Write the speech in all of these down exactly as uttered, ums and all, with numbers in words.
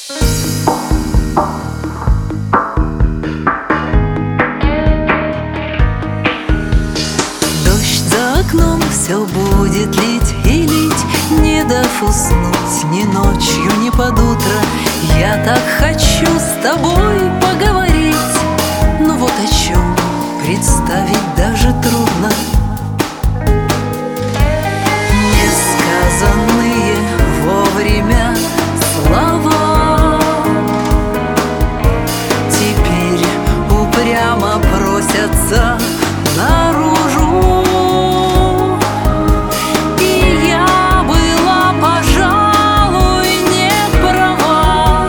Дождь за окном все будет лить и лить, не дав уснуть ни ночью, ни под утро. Я так хочу с тобой поговорить, но вот о чем представить даже трудно. Несказанные вовремя слова теперь упрямо просятся наружу. И я была, пожалуй, не права,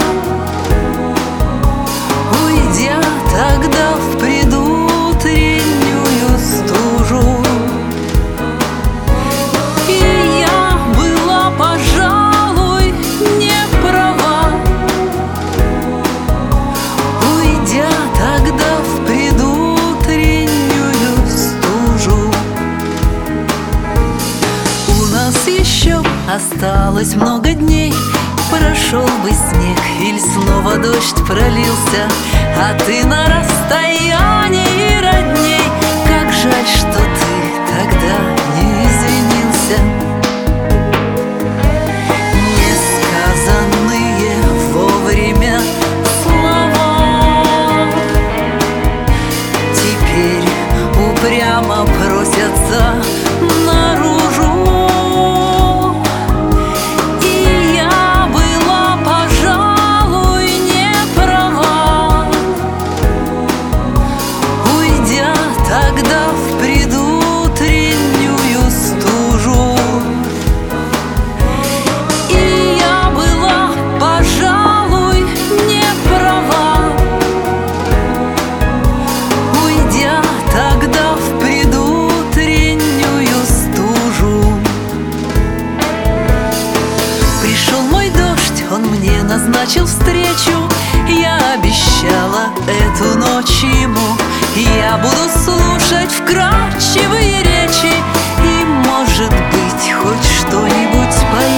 уйдя тогда в предутреннюю стужу. И я была, пожалуй, не права, уйдя тогда в предутреннюю стужу. У нас еще осталось много дней, прошел бы снег или снова дождь пролился, а ты на расстоянии родней. Как жаль, что ты тогда не извинился. Несказанные вовремя слова теперь упрямо просятся наружу. И я была, пожалуй, не права, уйдя тогда в предутреннюю стужу. И я была, пожалуй, не права, уйдя тогда в предутреннюю стужу. Пришел мой дождь, он мне назначил встречу. Я обещала эту ночь ему, я буду слушать вкрадчивые речи, и, может быть, хоть что-нибудь пойму.